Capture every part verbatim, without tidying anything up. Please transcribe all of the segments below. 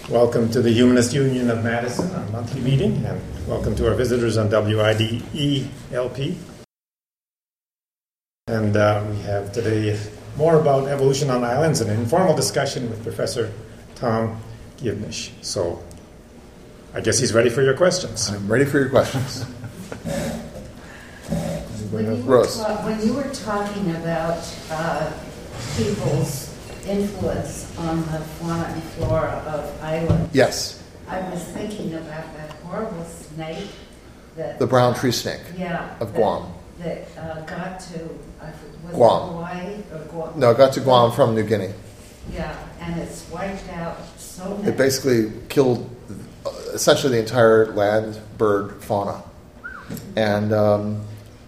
Welcome to the Humanist Union of Madison, our monthly meeting, and welcome to our visitors on W I D E L P. And uh, we have today more about evolution on islands and an informal discussion with Professor Tom Givnish. So I guess he's ready for your questions. I'm ready for your questions. When you, Rose. Were, when you were talking about uh, people's influence on the fauna and flora of islands, Yes. I was thinking about that horrible snake that The brown tree snake. yeah, of that, Guam. that uh, got to uh, was Guam. it Hawaii or Guam? No, it got to Guam from New Guinea. Yeah, and it's wiped out so many. It basically killed uh, essentially the entire land bird fauna. And um,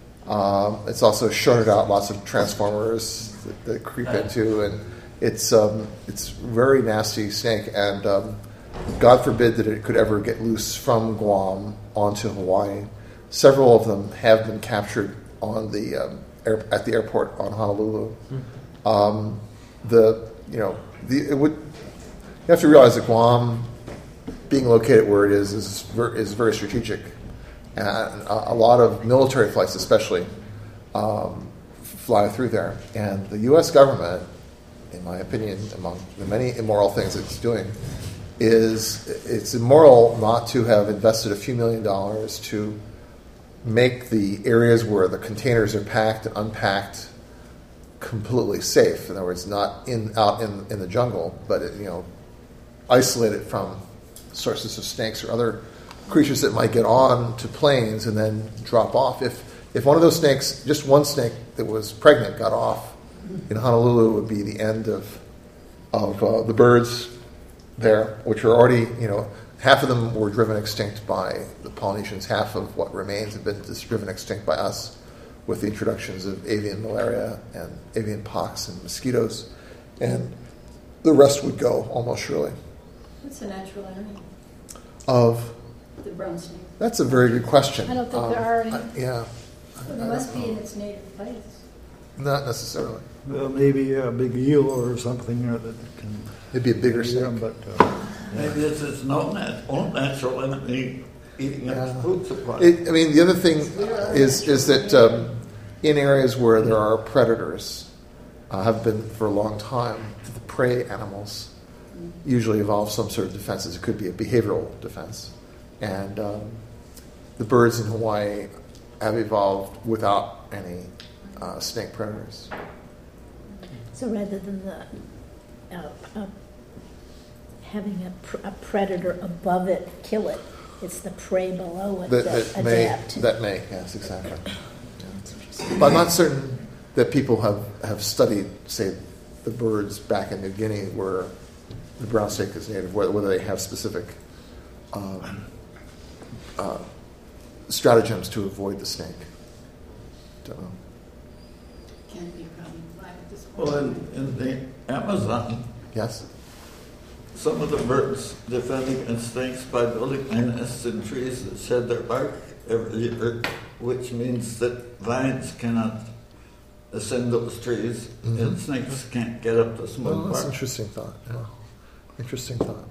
um, it's also shorted out lots of transformers that, that creep into, and it's um, it's very nasty snake. And um, God forbid that it could ever get loose from Guam onto Hawaii. Several of them have been captured on the um, air, at the airport on Honolulu. Hmm. Um, the you know the it would you have to realize that Guam, being located where it is, is very, is very strategic, and a, a lot of military flights, especially, um, fly through there. And the U S government, in my opinion, among the many immoral things it's doing, is it's immoral not to have invested a few million dollars to make the areas where the containers are packed and unpacked completely safe. In other words, not in out in, in the jungle, but it, you know, isolated from sources of snakes or other creatures that might get on to planes and then drop off. If if one of those snakes, just one snake that was pregnant, got off in Honolulu, it would be the end of of uh, the birds there, which are already, you know, half of them were driven extinct by the Polynesians. Half of what remains have been driven extinct by us with the introductions of avian malaria and avian pox and mosquitoes. And the rest would go almost surely. What's the natural enemy Of? the brown snake? That's a very good question. I don't think Um, there are any. I- yeah. Well, I- I it must don't be know. in its native place. Not necessarily. Well, maybe a big eel or something you know, that can. It'd be a bigger yeah, snake. but uh, Maybe it's its no nat- own natural enemy eating Yeah. its food supply. It, I mean, the other thing is is that um, in areas where there are predators, uh, have been for a long time, the prey animals usually evolve some sort of defenses. It could be a behavioral defense. And um, the birds in Hawaii have evolved without any uh, snake predators. So rather than the uh, uh, having a, pr- a predator above it kill it, it's the prey below it That, that, that may, adapt. that may, yes, exactly. But I'm not certain that people have, have studied, say, the birds back in New Guinea where the brown snake is native, whether, whether they have specific um, uh, stratagems to avoid the snake. Don't know. Can't be a problem at this point. Well, in, in the Amazon, Yes? some of the birds defend against snakes by building nests in trees that shed their bark every year, which means that vines cannot ascend those trees, Mm-hmm. and snakes can't get up the Well, smooth that's an bark. interesting thought. Yeah. Interesting thought.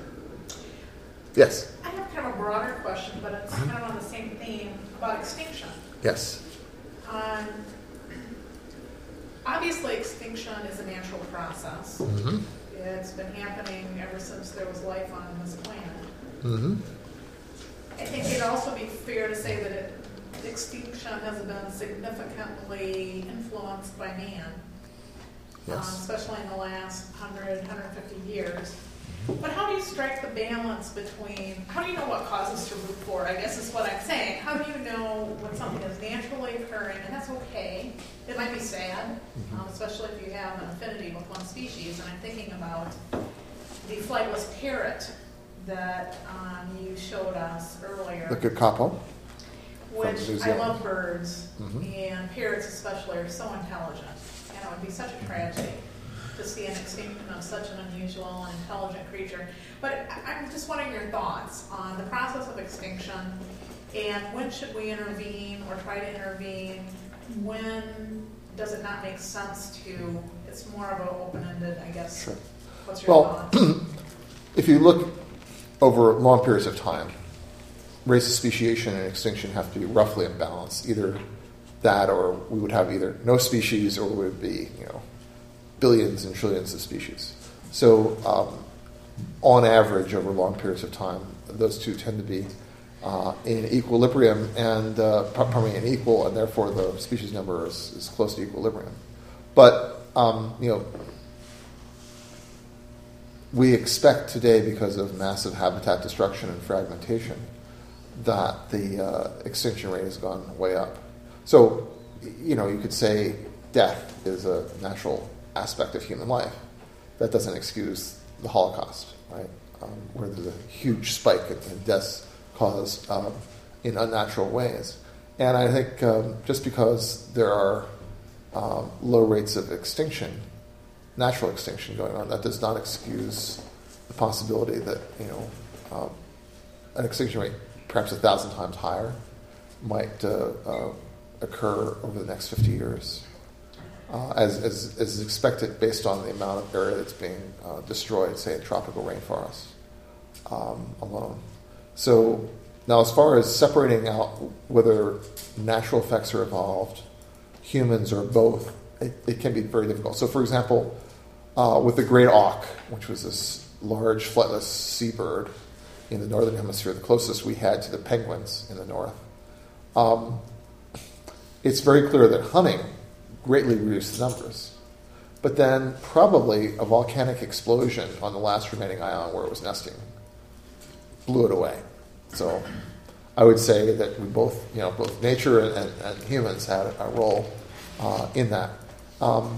Yes? I have kind of a broader question, but it's kind of on the same theme about extinction. Yes. Um, obviously, extinction is a natural process. Mm-hmm. It's been happening ever since there was life on this planet. Mm-hmm. I think it'd also be fair to say that it, extinction has been significantly influenced by man, um, Yes. especially in the last one hundred, one hundred fifty years. But how do you strike the balance between, how do you know what causes to root for, I guess is what I'm saying. How do you know when something is naturally occurring, and that's okay. It might be sad, um, especially if you have an affinity with one species. And I'm thinking about the flightless parrot that um, you showed us earlier. The kakapo. Which New I Zealand. love birds, Mhm. and parrots especially are so intelligent. And it would be such a tragedy to see an extinction of such an unusual and intelligent creature. But I- I'm just wondering your thoughts on the process of extinction, and when should we intervene or try to intervene? When does it not make sense to, it's more of an open-ended, I guess. Sure. What's your Well, thoughts? if you look over long periods of time, race of speciation and extinction have to be roughly in balance. Either that, or we would have either no species, or we would be, you know, billions and trillions of species. So, um, on average, over long periods of time, those two tend to be uh, in equilibrium, and uh, probably in equal, and therefore the species number is, is close to equilibrium. But um, you know, we expect today, because of massive habitat destruction and fragmentation, that the uh, extinction rate has gone way up. So, you know, you could say death is a natural aspect of human life. That doesn't excuse the Holocaust, right? Um, where there's a huge spike in, in deaths caused um, in unnatural ways. And I think um, just because there are um, low rates of extinction, natural extinction going on, that does not excuse the possibility that, you know, um, an extinction rate perhaps a thousand times higher might uh, uh, occur over the next fifty years, uh, as, as, as is expected based on the amount of area that's being uh, destroyed, say, in tropical rainforests um, alone. So now, as far as separating out whether natural effects are evolved, humans or both, it, it can be very difficult. So, for example, uh, with the great auk, which was this large flightless seabird in the northern hemisphere, the closest we had to the penguins in the north, um, it's very clear that hunting greatly reduced the numbers. But then probably a volcanic explosion on the last remaining island where it was nesting blew it away. So I would say that we both, you know, both nature and, and, and humans had a role uh, in that. Um,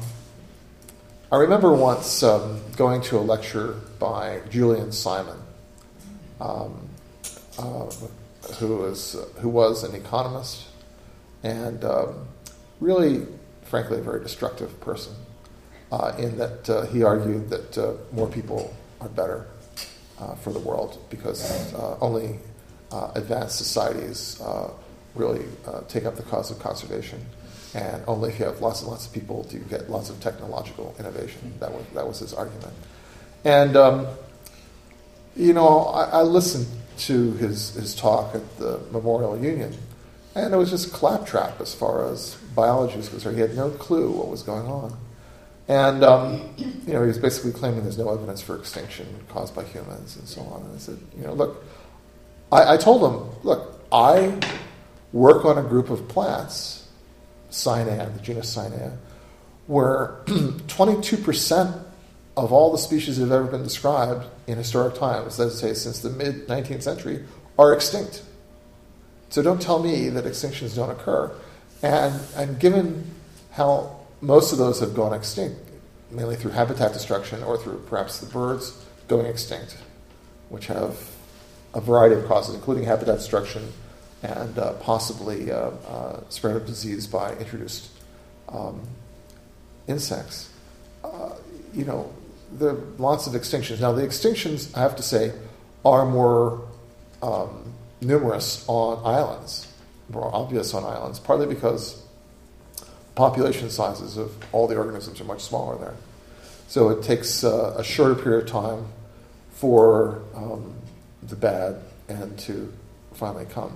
I remember once um, going to a lecture by Julian Simon, um, uh, who was uh, who was an economist and um, really, frankly, a very destructive person. Uh, in that uh, he argued that uh, more people are better uh, for the world because uh, only uh, advanced societies uh, really uh, take up the cause of conservation, and only if you have lots and lots of people do you get lots of technological innovation. That was that was his argument, and um, you know I, I listened to his his talk at the Memorial Union, and it was just claptrap as far as biology is concerned. He had no clue what was going on. And, um, you know, he was basically claiming there's no evidence for extinction caused by humans and so on. And I said, you know, look, I, I told him, look, I work on a group of plants, Cyanea, the genus Cyanea, where twenty-two percent of all the species that have ever been described in historic times, let's say since the mid-nineteenth century, are extinct. So don't tell me that extinctions don't occur. And, and given how most of those have gone extinct, mainly through habitat destruction or through perhaps the birds going extinct, which have a variety of causes, including habitat destruction and uh, possibly uh, uh, spread of disease by introduced um, insects. Uh, you know, there are lots of extinctions. Now, the extinctions, I have to say, are more um, numerous on islands, more obvious on islands, partly because population sizes of all the organisms are much smaller there. So it takes uh, a shorter period of time for um, the bad end to finally come.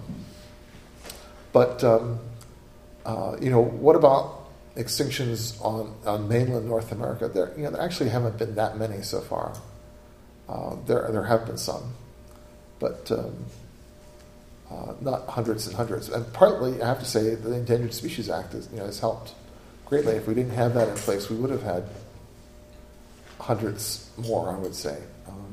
But, um, uh, you know, what about extinctions on, on mainland North America? There, you know, there actually haven't been that many so far. Uh, there, there have been some, but um, Uh, not hundreds and hundreds. And partly, I have to say, the Endangered Species Act is, you know, has helped greatly. If we didn't have that in place, we would have had hundreds more, I would say. Um,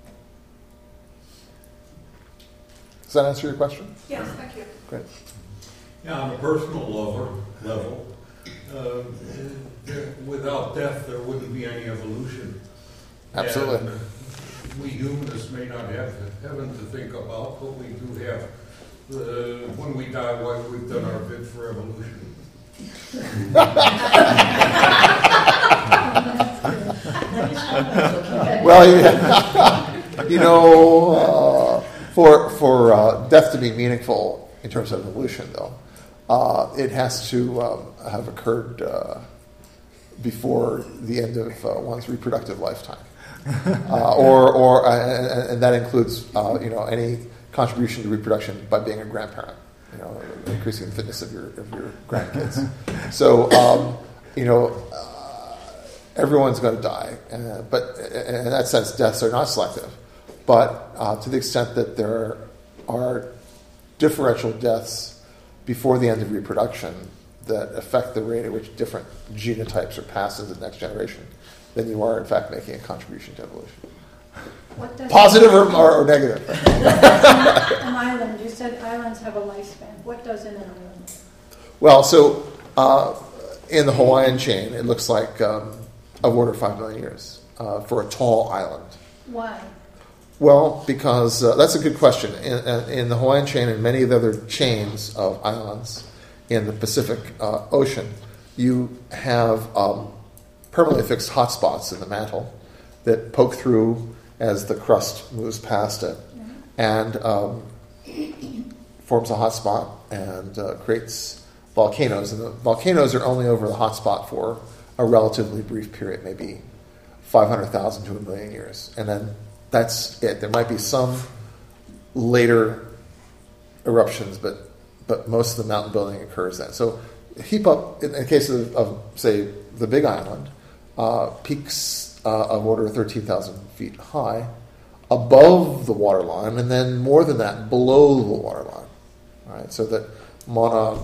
does that answer your question? Yes, thank you. Great. Yeah, on a personal level, level uh, there, without death, there wouldn't be any evolution. Absolutely. And we humanists may not have heaven to think about, but we do have, uh, when we die, why we've done our bit for evolution. Well, yeah. you know, uh, for for uh, death to be meaningful in terms of evolution, though, uh, it has to um, have occurred uh, before the end of uh, one's reproductive lifetime. uh, or or uh, and, and that includes uh, you know any contribution to reproduction by being a grandparent, you know, increasing the fitness of your of your grandkids. So um, you know uh, everyone's going to die, uh, but in that sense, deaths are not selective. But uh, to the extent that there are differential deaths before the end of reproduction that affect the rate at which different genotypes are passed into the next generation, then you are in fact making a contribution to evolution. What does Positive or, or, or negative? an island, you said islands have a lifespan. What does in an island? Well, so uh, in the Hawaiian chain, it looks like um, of order five million years uh, for a tall island. Why? Well, because uh, that's a good question. In, in the Hawaiian chain and many of the other chains of islands in the Pacific uh, Ocean, you have um, permanently fixed hotspots in the mantle that poke through as the crust moves past it, mm-hmm. and um, forms a hotspot and uh, creates volcanoes. And the volcanoes are only over the hotspot for a relatively brief period, maybe five hundred thousand to a million years. And then that's it. There might be some later eruptions, but but most of the mountain building occurs then. So heap up, in the case of, of say, the Big Island, uh, peaks uh, of order thirteen thousand feet high above the waterline, and then more than that below the waterline. Right? So that Mauna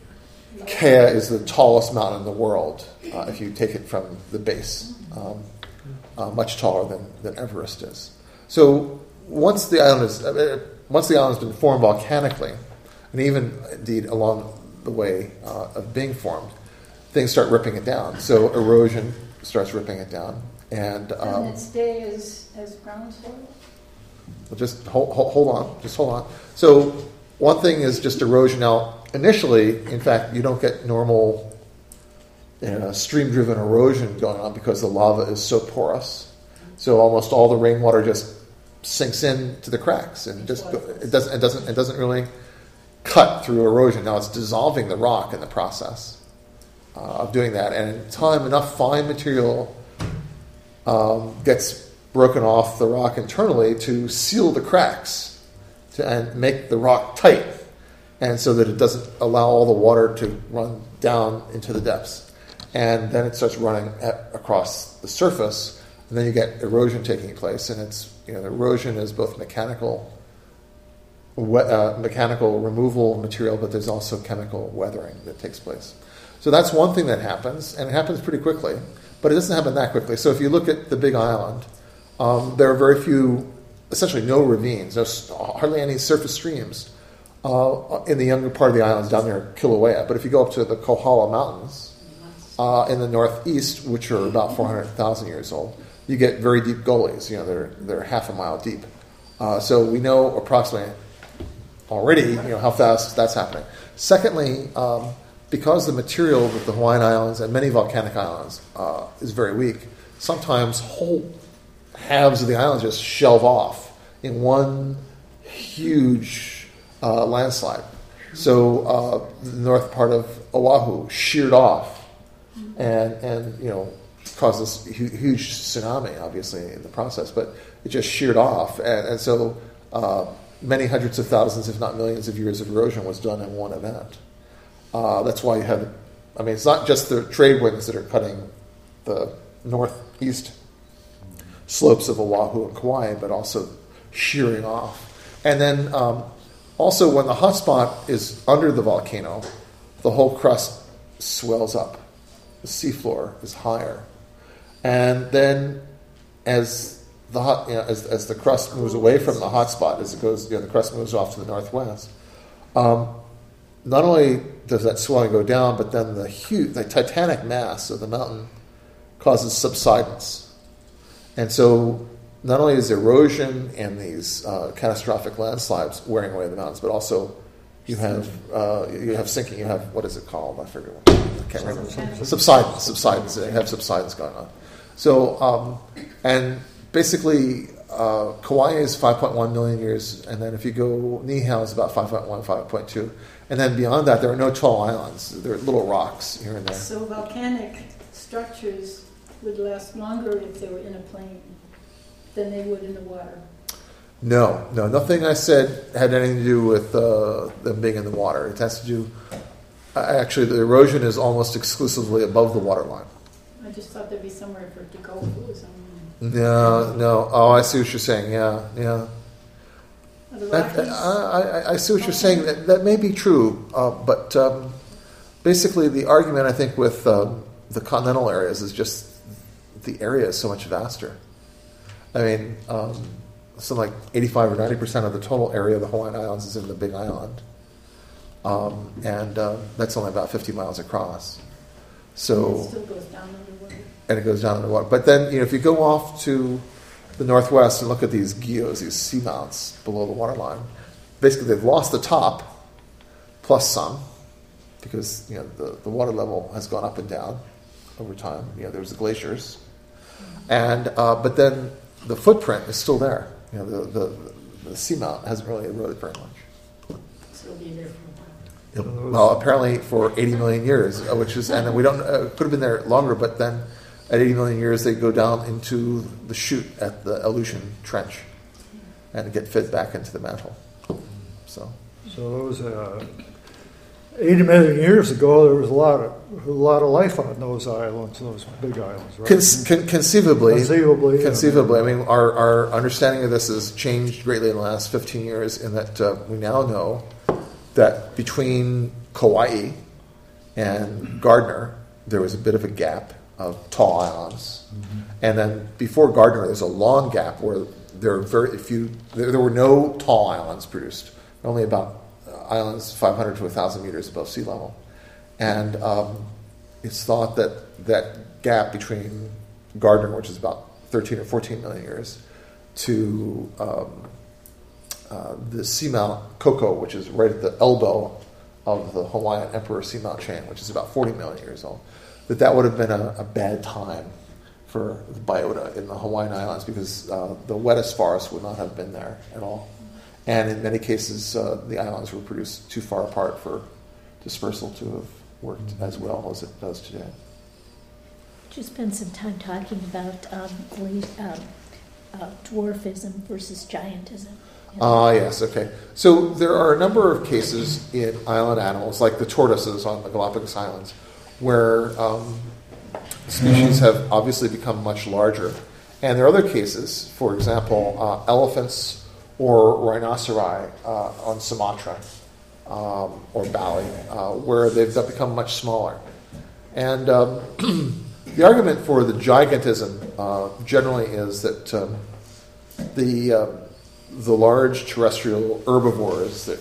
Kea is the tallest mountain in the world uh, if you take it from the base. Um, Uh, much taller than, than Everest is. So once the island is uh, once the island has been formed volcanically, and even indeed along the way uh, of being formed, things start ripping it down. So erosion starts ripping it down, and um, Doesn't it stay as as ground soil? well, just hold, hold, hold on, just hold on. So one thing is just erosion. Now, initially, in fact, you don't get normal You know, stream-driven erosion going on because the lava is so porous. So almost all the rainwater just sinks into the cracks and just go, it doesn't it doesn't it doesn't really cut through erosion. Now it's dissolving the rock in the process uh, of doing that, and in time enough fine material um, gets broken off the rock internally to seal the cracks to and make the rock tight, and so that it doesn't allow all the water to run down into the depths. And then it starts running at, across the surface, and then you get erosion taking place. And it's you know the erosion is both mechanical, we, uh, mechanical removal of material, but there's also chemical weathering that takes place. So that's one thing that happens, and it happens pretty quickly. But it doesn't happen that quickly. So if you look at the Big Island, um, there are very few, essentially no ravines, no, hardly any surface streams uh, in the younger part of the islands down there, Kilauea. But if you go up to the Kohala Mountains, Uh, in the northeast, which are about four hundred thousand years old, you get very deep gullies. You know, they're they're half a mile deep. Uh, so we know approximately already, you know, how fast that's happening. Secondly, um, because the material that the Hawaiian Islands and many volcanic islands uh, is very weak, sometimes whole halves of the islands just shelve off in one huge uh, landslide. So uh, the north part of Oahu sheared off. And, and you know, caused this huge tsunami, obviously, in the process. But it just sheared off. And, and so uh, many hundreds of thousands, if not millions of years of erosion was done in one event. Uh, that's why you have, I mean, it's not just the trade winds that are cutting the northeast slopes of Oahu and Kauai, but also shearing off. And then um, also when the hotspot is under the volcano, the whole crust swells up. The seafloor is higher, and then as the hot, you know, as as the crust moves away from the hotspot, as it goes, you know, the crust moves off to the northwest. Um, not only does that swelling go down, but then the huge, the titanic mass of the mountain causes subsidence, and so not only is erosion and these uh, catastrophic landslides wearing away the mountains, but also you have uh, you have sinking. You have, what is it called? I forget. What, I can't remember. Subsidence. Subsidence. You have subsidence going on. So um, and basically, uh, Kauai is five point one million years, and then if you go, Niihau is about five point one, five point two, and then beyond that, there are no tall islands. There are little rocks here and there. So volcanic structures would last longer if they were in a plain. than they would in the water. No, no, nothing I said had anything to do with uh, them being in the water. It has to do, uh, actually, the erosion is almost exclusively above the water line. I just thought there'd be somewhere for it to go if it was on No, no. Oh, I see what you're saying. Yeah, yeah. the That, Rockies. I, I, I see what you're saying. That, that may be true, uh, but um, basically the argument I think with um, the continental areas is just the area is so much vaster. I mean, um, something like eighty-five or ninety percent of the total area of the Hawaiian Islands is in the Big Island, um, and uh, that's only about fifty miles across. So. It still goes down under the water. And it goes down in the water. But then, you know, if you go off to the northwest and look at these geos, these seamounts below the waterline, basically they've lost the top plus some because, you know, the, the water level has gone up and down over time. You know, there's the glaciers. And, uh, but then the footprint is still there. You know, the, the, the seamount hasn't really eroded very much. So it'll be there for a while. Well, apparently for eighty million years, uh, which is, and then we don't, uh, could have been there longer, but then at eighty million years, they go down into the chute at the Aleutian Trench and get fed back into the mantle. So, So it was uh, eighty million years ago. There was a lot of a lot of life on those islands, those big islands, right? Con- con- conceivably, Conceivably, yeah. conceivably. I mean, our, our understanding of this has changed greatly in the last fifteen years. In that uh, we now know that between Kauai and Gardner, there was a bit of a gap of tall islands. Mm-hmm. And then before Gardner, there's a long gap where there are very few, there, there were no tall islands produced, only about uh, islands five hundred to one thousand meters above sea level. And um, it's thought that that gap between Gardner, which is about thirteen or fourteen million years, to um, uh, the seamount Koko, which is right at the elbow of the Hawaiian Emperor seamount chain, which is about forty million years old, that that would have been a, a bad time for the biota in the Hawaiian Islands because uh, the wettest forest would not have been there at all. And in many cases, uh, the islands were produced too far apart for dispersal to have worked as well as it does today. Could you spend some time talking about um, gla- um, uh, dwarfism versus giantism? Ah, uh, yes, okay. So there are a number of cases in island animals, like the tortoises on the Galapagos Islands, where um, species have obviously become much larger. And there are other cases, for example, uh, elephants or rhinoceri uh, on Sumatra um, or Bali, uh, where they've become much smaller. And um, the argument for the gigantism uh, generally is that um, the uh, the large terrestrial herbivores that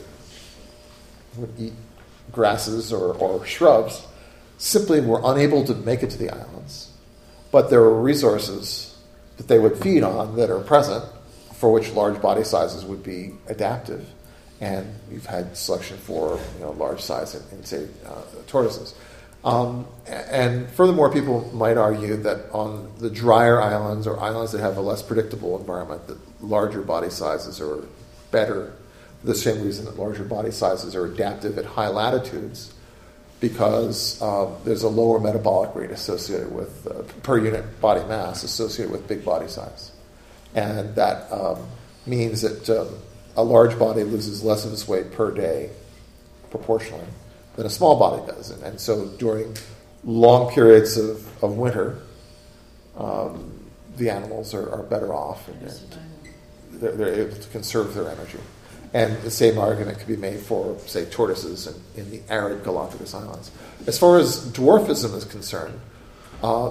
would eat grasses or, or shrubs simply were unable to make it to the islands. But there were resources that they would feed on that are present for which large body sizes would be adaptive. And you've had selection for you know large size in, in say, uh, tortoises. Um, and furthermore, people might argue that on the drier islands or islands that have a less predictable environment, that larger body sizes are better for the same reason that larger body sizes are adaptive at high latitudes, because uh, there's a lower metabolic rate associated with, uh, per unit body mass associated with big body size. And that um, means that um, a large body loses less of its weight per day proportionally than a small body does. And, and so during long periods of, of winter, um, the animals are, are better off and, and they're, they're able to conserve their energy. And the same argument could be made for, say, tortoises in, in the arid Galapagos Islands. As far as dwarfism is concerned, uh,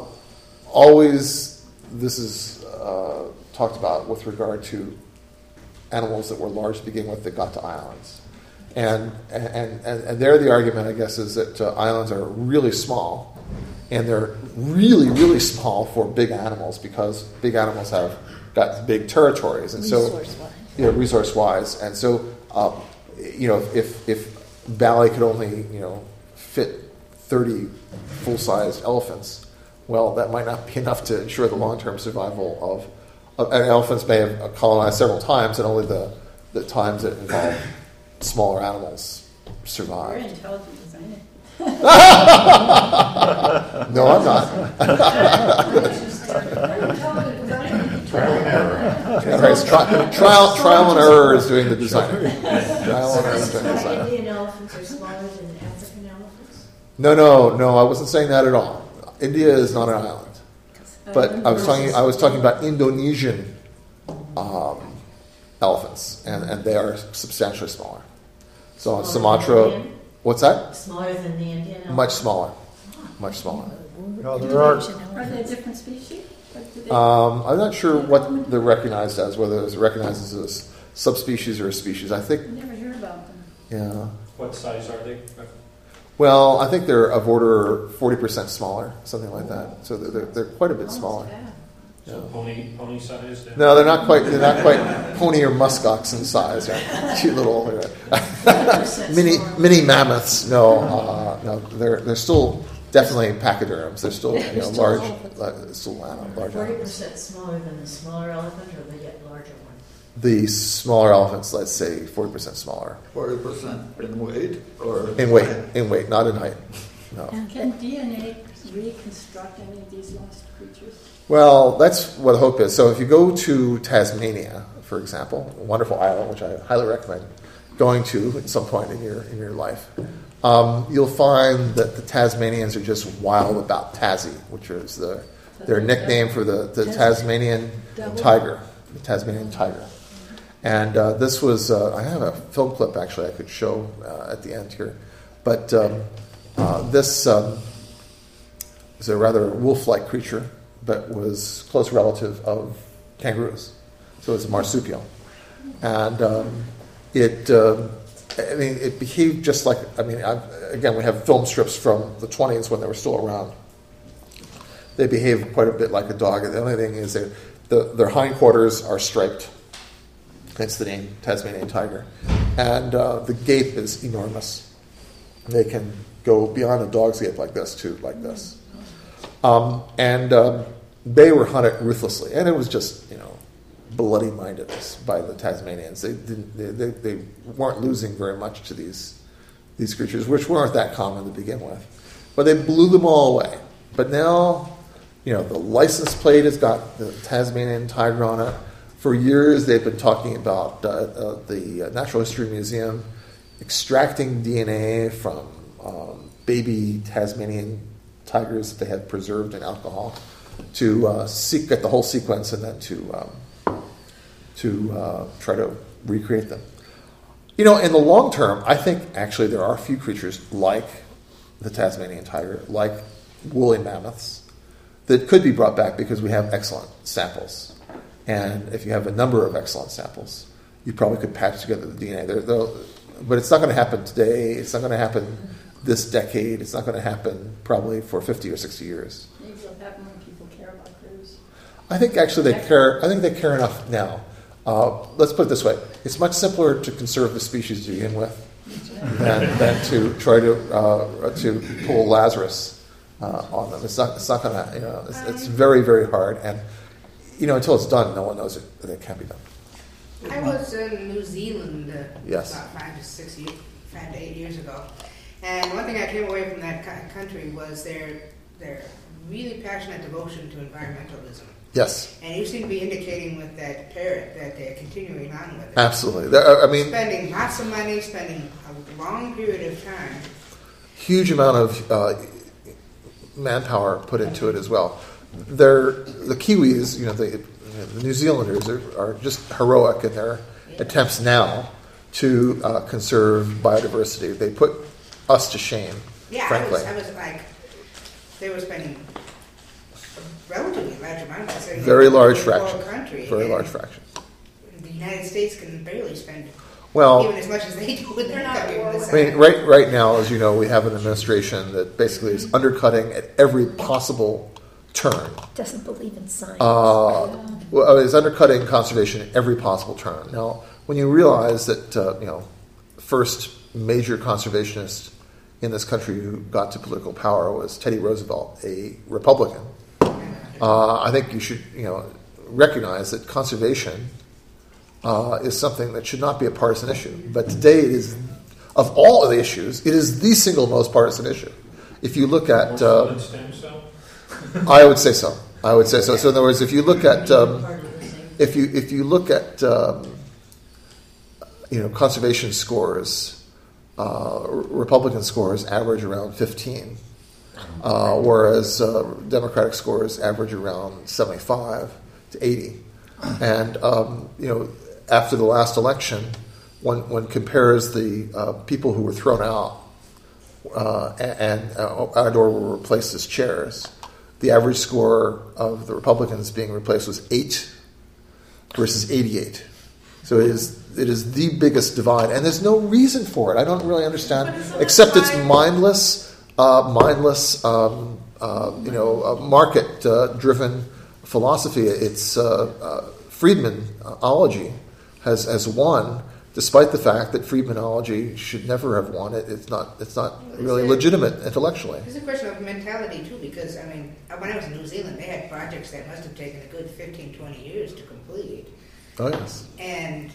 always this is uh, talked about with regard to animals that were large to begin with that got to islands. And and, and, and there the argument, I guess, is that uh, islands are really small, and they're really, really small for big animals because big animals have got big territories. And so, Resource-wise. you know, resource-wise. And so, um, you know, if if Bali could only, you know, fit thirty full-sized elephants, well, that might not be enough to ensure the long-term survival of, of and elephants may have colonized several times, and only the, the times that involve smaller animals survive. You're intelligent designer. No, I'm not. Trial and error. Right, tri- trial, trial and error is doing the designing. Trial and error is doing the designing. Indian elephants are smaller than African elephants? No, no, no. I wasn't saying that at all. India is not an island, but I was talking. I was talking about Indonesian um, elephants, and, and they are substantially smaller. So on Sumatra, what's that? Smaller than the Indian elephant? Much smaller, much smaller. No, there are. Are they a different species? Or do they- Um, I'm not sure what they're recognized as, whether it's recognized as a s- subspecies or a species. I think, I never hear about them. yeah. What size are they? Well, I think they're of order forty percent smaller, something like that. So they're, they're, they're quite a bit smaller. So pony pony size? Then? No, they're not quite. They're not quite pony or musk oxen size. Right? Cute little mini mini mammoths. No, uh, no, they're they're still definitely pachyderms. They're still you know large, uh, still uh, large Forty animals. percent smaller than the smaller elephant, or the yet larger one? The smaller elephants, let's say, forty percent smaller Forty percent in weight, or in weight. In weight, not in height. No. Can D N A reconstruct any of these lost creatures? Well, that's what hope is. So if you go to Tasmania, for example, a wonderful island, which I highly recommend going to at some point in your in your life, um, you'll find that the Tasmanians are just wild about Tassie, which is the their nickname for the, the Tasmanian tiger, the Tasmanian tiger. And uh, this was, uh, I have a film clip actually I could show uh, at the end here, but um, uh, this um, is a rather wolf-like creature, but was close relative of kangaroos. So it's a marsupial. And um, it, um, I mean, it behaved just like, I mean, I've, again, we have film strips from the twenties when they were still around. They behave quite a bit like a dog. The only thing is they, the, their hindquarters are striped. Hence the name Tasmanian tiger. And uh, the gape is enormous. They can go beyond a dog's gape like this to like this. Um, and um, they were hunted ruthlessly. And it was just, you know, bloody mindedness by the Tasmanians. They didn't. They, they, they weren't losing very much to these these creatures, which weren't that common to begin with. But they blew them all away. But now, you know, the license plate has got the Tasmanian tiger on it. For years, they've been talking about uh, uh, the Natural History Museum extracting D N A from um, baby Tasmanian tigers that they had preserved in alcohol to uh, seek get the whole sequence and then to um, to uh, try to recreate them. You know, in the long term, I think actually there are a few creatures like the Tasmanian tiger, like woolly mammoths, that could be brought back because we have excellent samples. And if you have a number of excellent samples, you probably could patch together the D N A. They're, they're, but it's not going to happen today. It's not going to happen this decade. It's not going to happen probably for fifty or sixty years. Maybe it'll happen when people care about crews. I think actually they care. I think they care enough now. Uh, let's put it this way: it's much simpler to conserve the species to begin with than, than to try to uh, to pull Lazarus uh, on them. It's not. It's not going to. You know, it's, it's very very hard and. You know, until it's done, no one knows it, that it can't be done. I was in New Zealand uh, yes. about five to six years, five to eight years ago, and one thing I came away from that country was their their really passionate devotion to environmentalism. Yes. And you seem to be indicating with that parrot that they're continuing on with it. Absolutely. There, I mean, spending lots of money, spending a long period of time. Huge amount of uh, manpower put into it as well. They're, the Kiwis, you know, the, the New Zealanders are, are just heroic in their yeah. attempts now to uh, conserve biodiversity. They put us to shame, yeah, frankly. I was, I was like, they were spending a relatively large amount. Very large fraction. Country, Very large fraction. The United States can barely spend well, even as much as they do with their country. I mean, right, right now, as you know, we have an administration that basically is undercutting at every possible turn. Doesn't believe in science. Uh, well, is undercutting conservation at every possible turn. Now, when you realize that, uh, you know, first major conservationist in this country who got to political power was Teddy Roosevelt, a Republican, uh, I think you should, you know, recognize that conservation uh, is something that should not be a partisan issue. But today it is, of all of the issues, it is the single most partisan issue. If you look at... Uh, I would say so. I would say so. So in other words, if you look at um, if you if you look at um, you know conservation scores, uh, Republican scores average around fifteen, uh, whereas uh, Democratic scores average around seventy-five to eighty. And um, you know, after the last election, one one compares the uh, people who were thrown out uh, and uh, and or were replaced as chairs. The average score of the Republicans being replaced was eight versus eighty-eight. So it is it is the biggest divide, and there's no reason for it. I don't really understand, except it's mindless, uh, mindless, um, uh, you know, uh, market-driven philosophy. It's uh, uh, Friedmanology has has won, despite the fact that Friedmanology should never have won. It, it's not it's not really legitimate intellectually. It's a question of mentality too, because I mean, when I was in New Zealand, they had projects that must have taken a good fifteen, twenty years to complete. Oh yes. And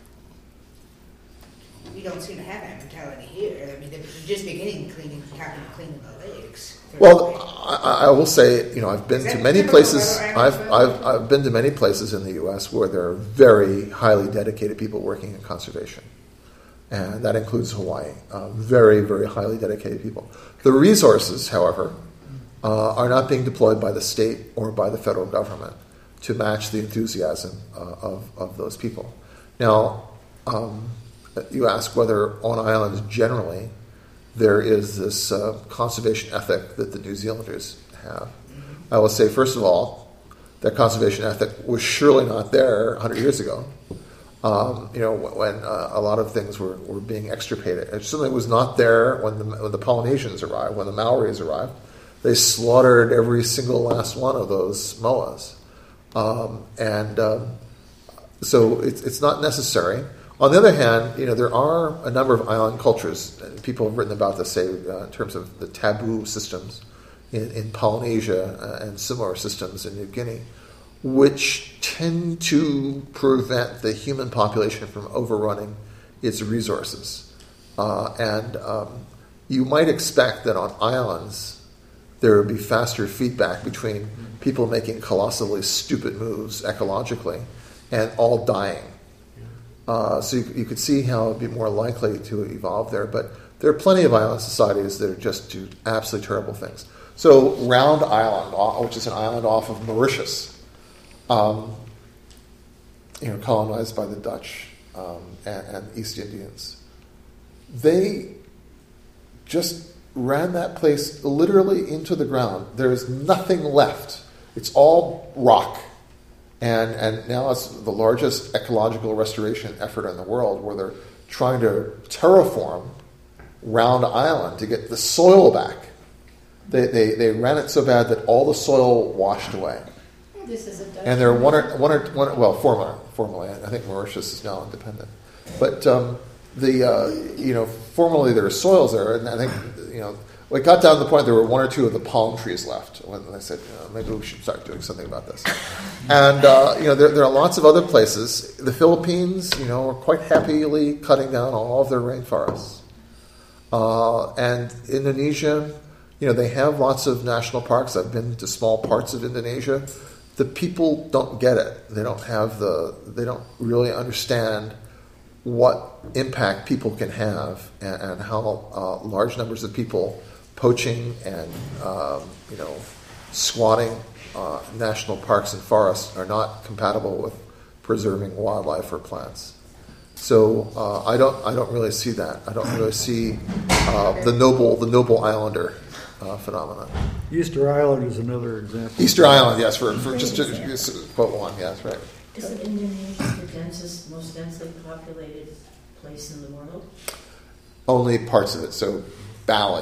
we don't seem to have that mentality here. I mean, they're just beginning cleaning, having to clean the lakes. Well, I, I will say, you know, I've been Is that to many typical places. of other I've, islands? I've I've been to many places in the U S where there are very highly dedicated people working in conservation, and that includes Hawaii. Uh, very, very highly dedicated people. The resources, however, uh, are not being deployed by the state or by the federal government to match the enthusiasm uh, of of those people. Now, um, you ask whether on islands generally there is this uh, conservation ethic that the New Zealanders have. I will say, first of all, that conservation ethic was surely not there one hundred years ago. Um, you know, when uh, a lot of things were, were being extirpated. It certainly was not there when the, when the Polynesians arrived, when the Maoris arrived. They slaughtered every single last one of those moas. Um, and um, so it's, it's not necessary. On the other hand, you know, there are a number of island cultures, and people have written about this, say, uh, in terms of the taboo systems in, in Polynesia uh, and similar systems in New Guinea, which tend to prevent the human population from overrunning its resources. Uh, and um, you might expect that on islands there would be faster feedback between people making colossally stupid moves ecologically and all dying. Uh, so you, you could see how it would be more likely to evolve there. But there are plenty of island societies that are just do absolutely terrible things. So Round Island, which is an island off of Mauritius, um, you know, colonized by the Dutch um, and, and East Indians, they just ran that place literally into the ground. There is nothing left. It's all rock. And and now it's the largest ecological restoration effort in the world, where they're trying to terraform Round Island to get the soil back. They they, they ran it so bad that all the soil washed away. This is a Dutch And there are one or one or one. Well, formerly, formerly, I think Mauritius is now independent. But um, the uh, you know formerly there were soils there, and I think you know. It got down to the point there were one or two of the palm trees left when I said, you know, maybe we should start doing something about this. And, uh, you know, there, there are lots of other places. The Philippines, you know, are quite happily cutting down all of their rainforests. Uh, and Indonesia, you know, they have lots of national parks. I've been to small parts of Indonesia. The people don't get it. They don't have the, they don't really understand what impact people can have and, and how uh, large numbers of people poaching and um, you know squatting uh, national parks and forests are not compatible with preserving wildlife or plants. So uh, I don't I don't really see that. I don't really see uh, the noble the noble islander uh, phenomenon. Easter Island is another example. Easter Island, yes, for, for just to just quote one, yes, right. Isn't Indonesia the densest, most densely populated place in the world? Only parts of it. So Bali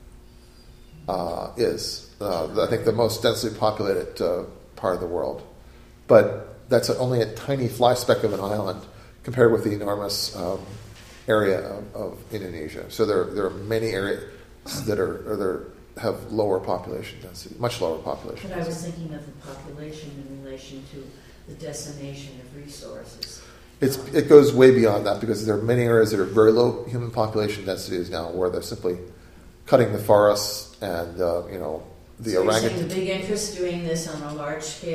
uh, is, uh, I think, the most densely populated uh, part of the world. But that's only a tiny fly speck of an island compared with the enormous um, area of, of Indonesia. So there, there are many areas that are, or there have lower population density, much lower population But I density. was thinking of the population in relation to the decimation of resources. It's, it goes way beyond that, because there are many areas that are very low human population densities now, where they're simply cutting the forests and uh, you know the so orangutan. you're saying the big interest doing this on a large scale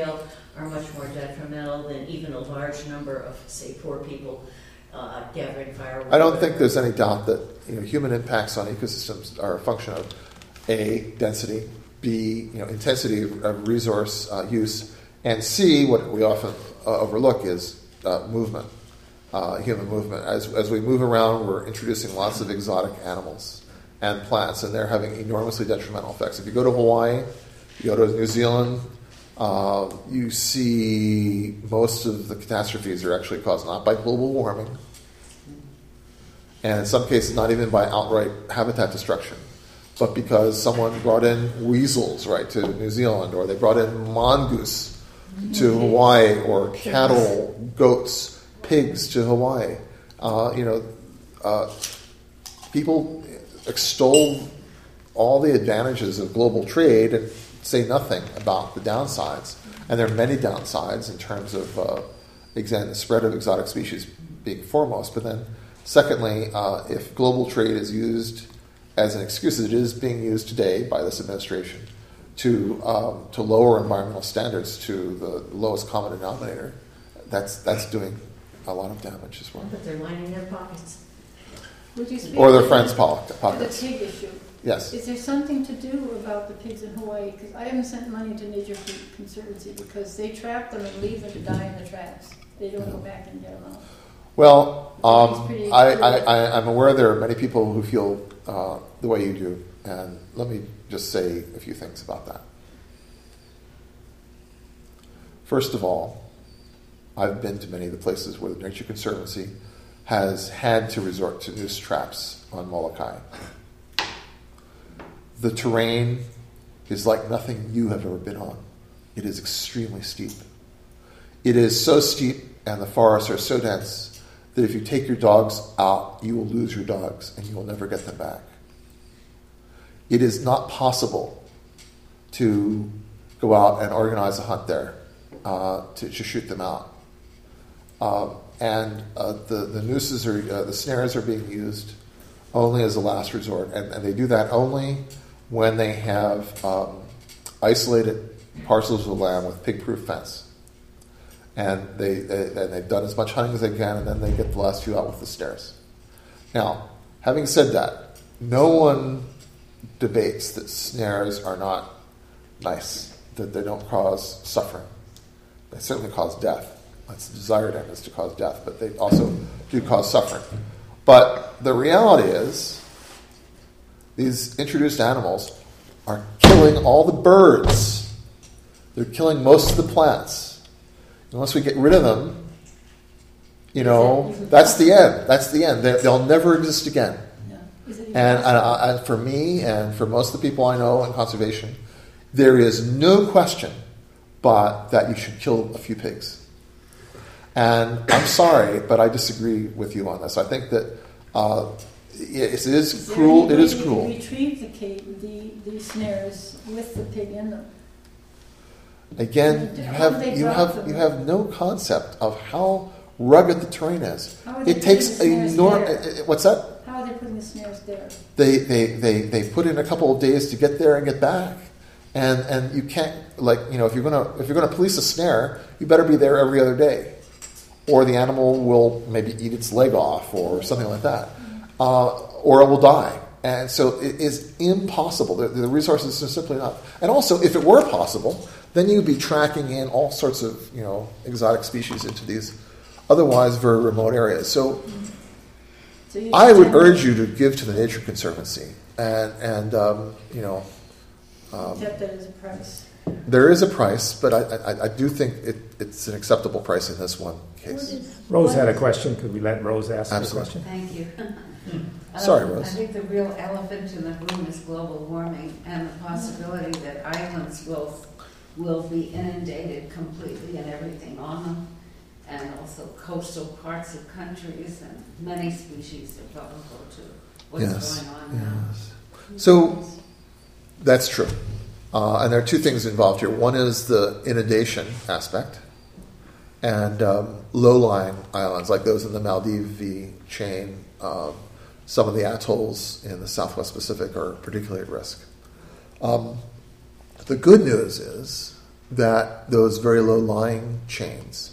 are much more detrimental than even a large number of, say, poor people uh, gathering firewood. I don't think there's any doubt that you know human impacts on ecosystems are a function of A, density, B, you know, intensity of, of resource uh, use, and C, what we often uh, overlook is uh, movement, uh, human movement. As as we move around, we're introducing lots of exotic animals and plants, and they're having enormously detrimental effects. If you go to Hawaii, you go to New Zealand, uh, you see most of the catastrophes are actually caused not by global warming, and in some cases not even by outright habitat destruction, but because someone brought in weasels, right, to New Zealand, or they brought in mongoose to Hawaii, or cattle, goats, pigs to Hawaii. Uh, you know, uh, people extol all the advantages of global trade and say nothing about the downsides. And there are many downsides in terms of, uh, again, the spread of exotic species being foremost. But then, secondly, uh, if global trade is used as an excuse, as it is being used today by this administration, to um, to lower environmental standards to the lowest common denominator, that's that's doing a lot of damage as well. But they're lining their pockets. Would you speak Or their to friends' the- pockets. to the pig issue? Yes. Is there something to do about the pigs in Hawaii? Because I haven't sent money to Nature Conservancy because they trap them and leave them to die in the traps. They don't go back and get them out. Well, um, pretty I, clear. I, I, I'm aware there are many people who feel uh, the way you do, and let me just say a few things about that. First of all, I've been to many of the places where the Nature Conservancy has had to resort to noose traps on Molokai. The terrain is like nothing you have ever been on. It is extremely steep. It is so steep and the forests are so dense that if you take your dogs out, you will lose your dogs and you will never get them back. It is not possible to go out and organize a hunt there uh, to, to shoot them out. Um, and uh, the, the nooses are, uh, the snares are being used only as a last resort. And, and they do that only when they have um, isolated parcels of land with pig-proof fence. And they, they, and they've done as much hunting as they can, and then they get the last few out with the snares. Now, having said that, no one debates that snares are not nice, that they don't cause suffering. They certainly cause death. That's the desired end, is to cause death, but they also do cause suffering. But the reality is, these introduced animals are killing all the birds. They're killing most of the plants. Unless we get rid of them, you know, that's the end. That's the end. They, they'll never exist again. And, and, and for me, and for most of the people I know in conservation, there is no question but that you should kill a few pigs. And I'm sorry, but I disagree with you on this. I think that uh, it, it is cruel. It is cruel. Retrieve the, cave, the the snares with the pig in them. Again, you have you have you have no concept of how rugged the terrain is. It takes enormous. What's that? How are they putting the snares there? They, they they they put in a couple of days to get there and get back, and and you can't, like, you know, if you're gonna if you're gonna police a snare, you better be there every other day, or the animal will maybe eat its leg off or something like that, uh, or it will die. And so it is impossible. The, the resources are simply not. And also, if it were possible, then you'd be tracking in all sorts of, you know, exotic species into these otherwise very remote areas. So, so I would urge you to give to the Nature Conservancy, and and um, you know, um, that there is a price. There is a price, but I I, I do think it, it's an acceptable price in this one case. Rose had a question. Could we let Rose ask Absolutely. the question? Thank you. Sorry, Um, Rose. I think the real elephant in the room is global warming and the possibility that islands will will be inundated completely and everything on them, and also coastal parts of countries, and many species are vulnerable to what's Yes. going on now. Yes. So that's true. Uh, and there are two things involved here. One is the inundation aspect, and um, low-lying islands like those in the Maldives chain, um, some of the atolls in the Southwest Pacific are particularly at risk. Um, the good news is that those very low-lying chains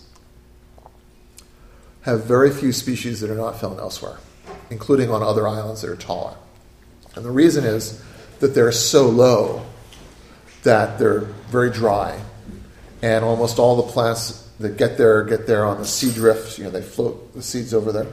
have very few species that are not found elsewhere, including on other islands that are taller. And the reason is that they're so low that they're very dry, and almost all the plants that get there get there on the sea drift. You know, they float the seeds over there.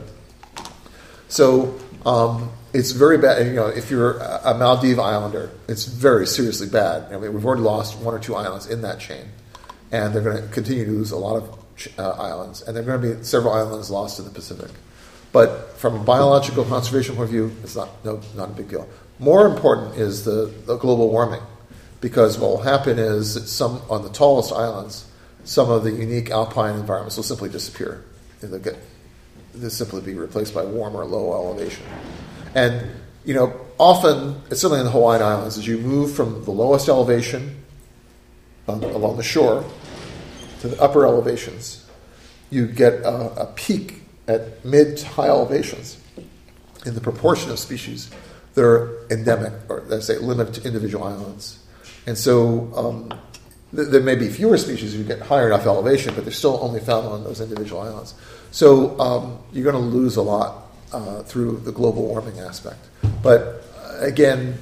So um, it's very bad. You know, if you're a Maldive Islander, it's very seriously bad. I mean, we've already lost one or two islands in that chain, and they're going to continue to lose a lot of uh, islands, and there are going to be several islands lost in the Pacific. But from a biological conservation point of view, it's not no not a big deal. More important is the, the global warming, because what will happen is that some on the tallest islands, some of the unique alpine environments will simply disappear. They'll get they'll simply be replaced by warmer, low elevation. And you know, often, certainly in the Hawaiian Islands, as you move from the lowest elevation on, along the shore to the upper elevations, you get a, a peak at mid to high elevations in the proportion of species that are endemic, or let's say limited to individual islands. And so um, th- there may be fewer species as you get higher enough elevation, but they're still only found on those individual islands. So um, you're going to lose a lot uh, through the global warming aspect. But uh, again,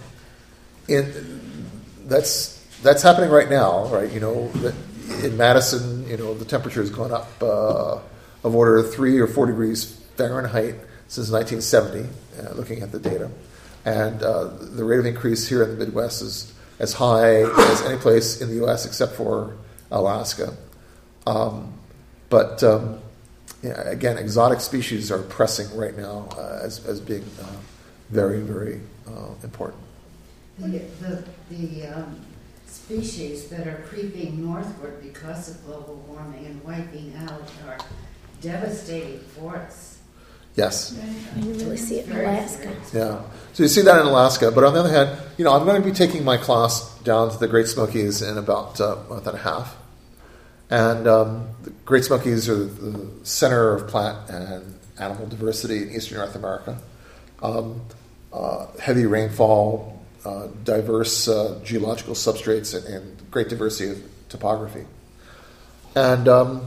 in, that's that's happening right now, right? You know, in Madison, you know, the temperature has gone up uh, of order of three or four degrees Fahrenheit since nineteen seventy, uh, looking at the data. And uh, the rate of increase here in the Midwest is as high as any place in the U S except for Alaska. Um, but um, yeah, again, exotic species are pressing right now uh, as, as being uh, very, very uh, important. The, the, the um, species that are creeping northward because of global warming and wiping out are devastating forests. Yes. You really see it in Alaska. Yeah. So you see that in Alaska. But on the other hand, you know, I'm going to be taking my class down to the Great Smokies in about uh, a month and a half. And um, the Great Smokies are the center of plant and animal diversity in eastern North America. Um, uh, heavy rainfall, uh, diverse uh, geological substrates, and, and great diversity of topography. And um,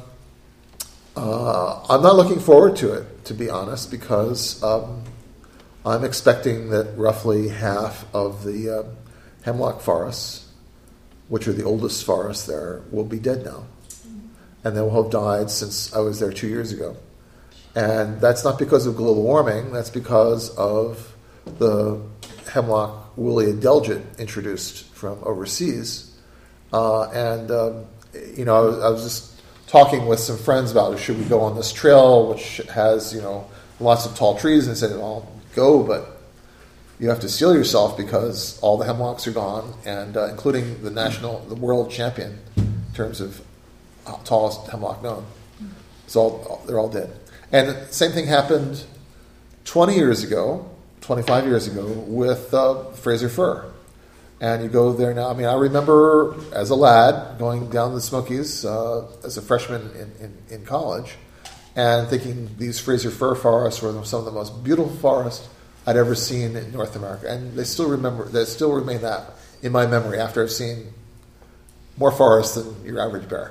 uh, I'm not looking forward to it, to be honest, because um, I'm expecting that roughly half of the uh, hemlock forests, which are the oldest forests there, will be dead now. And they will have died since I was there two years ago. And that's not because of global warming, that's because of the hemlock woolly adelgid introduced from overseas. Uh, and, um, you know, I was, I was just talking with some friends about, should we go on this trail, which has, you know, lots of tall trees, and said, well, go, but you have to steel yourself because all the hemlocks are gone, and uh, including the national, the world champion in terms of tallest hemlock known. It's all, they're all dead. And the same thing happened twenty years ago, twenty-five years ago, with uh, Fraser fir. And you go there now. I mean, I remember as a lad going down the Smokies uh, as a freshman in, in, in college and thinking these Fraser fir forests were some of the most beautiful forests I'd ever seen in North America. And they still remember, they still remain that in my memory after I've seen more forests than your average bear.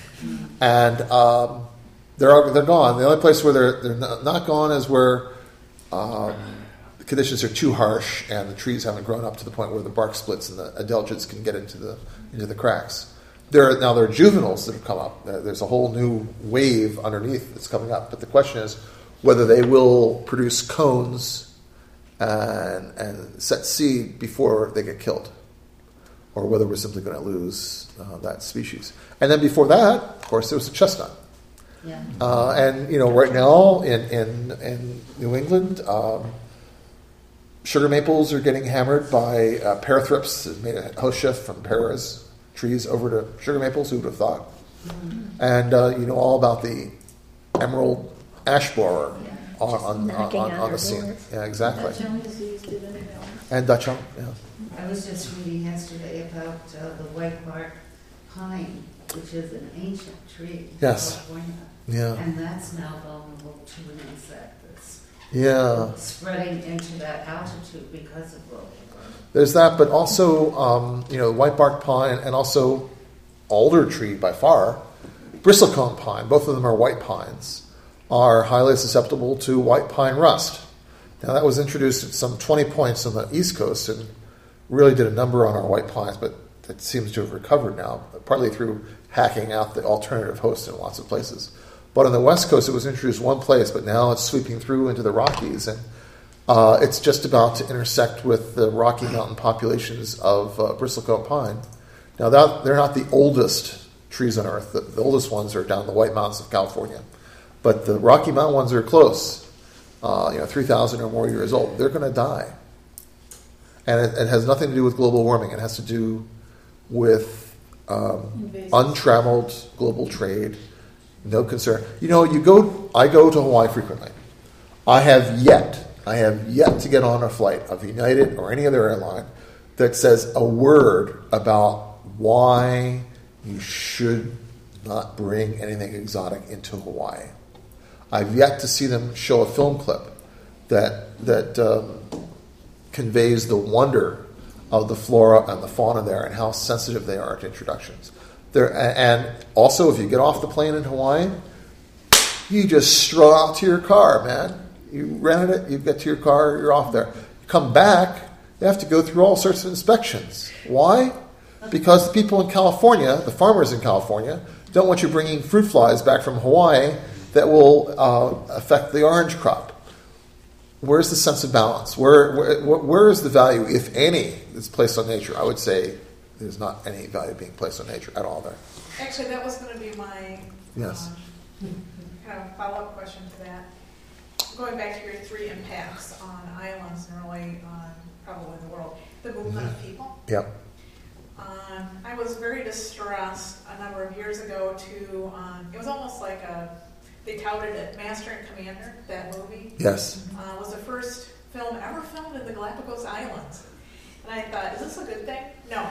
And um, they're they're gone. The only place where they're they're not gone is where um, the conditions are too harsh and the trees haven't grown up to the point where the bark splits and the adelgids can get into the into the cracks. There are, now there are juveniles that have come up. There's a whole new wave underneath that's coming up. But the question is whether they will produce cones and and set seed before they get killed, or whether we're simply going to lose uh, that species. And then before that, of course, there was the chestnut. Yeah. Uh, and, you know, right now in, in, in New England, um, sugar maples are getting hammered by uh, parathrips that made a host shift from pears trees over to sugar maples. Who would have thought? Mm-hmm. And uh, you know all about the emerald ash borer yeah. on, on, on, on, on the scene. Doors. Yeah, exactly. Dutch elm disease did it. And Dutch elm, yeah. I was just reading yesterday about uh, the white bark pine, which is an ancient tree in yes. California. Yeah. And that's now vulnerable to an insect that's yeah. spreading into that altitude because of global warming. There's that, but also, um, you know, white bark pine and also alder tree by far. Bristlecone pine, both of them are white pines, are highly susceptible to white pine rust. Now that was introduced at some twenty points on the East Coast and really did a number on our white pines, but it seems to have recovered now, partly through hacking out the alternative host in lots of places. But on the West Coast, it was introduced one place, but now it's sweeping through into the Rockies, and uh, it's just about to intersect with the Rocky Mountain populations of uh, bristlecone pine. Now, that, they're not the oldest trees on Earth. The, the oldest ones are down the White Mountains of California. But the Rocky Mountain ones are close, uh, you know, three thousand or more years old. They're going to die. And it, it has nothing to do with global warming. It has to do with um, untraveled global trade. No concern. You know, you go. I go to Hawaii frequently. I have yet, I have yet to get on a flight of United or any other airline that says a word about why you should not bring anything exotic into Hawaii. I've yet to see them show a film clip that that um, conveys the wonder of the flora and the fauna there and how sensitive they are to introductions. There, and also, if you get off the plane in Hawaii, you just stroll out to your car, man. You rented it, you get to your car, you're off there. You come back, you have to go through all sorts of inspections. Why? Because the people in California, the farmers in California, don't want you bringing fruit flies back from Hawaii that will uh, affect the orange crop. Where's the sense of balance? Where, where, where is the value, if any, that's placed on nature? I would say there's not any value being placed on nature at all there. Actually, that was going to be my Yes. um, kind of follow-up question to that. Going back to your three impacts on islands and really on probably the world, the movement of people. Yep. Um, I was very distressed a number of years ago to, um, it was almost like a, they touted it, Master and Commander, that movie. Yes. Uh, was the first film ever filmed in the Galapagos Islands. And I thought, is this a good thing? No.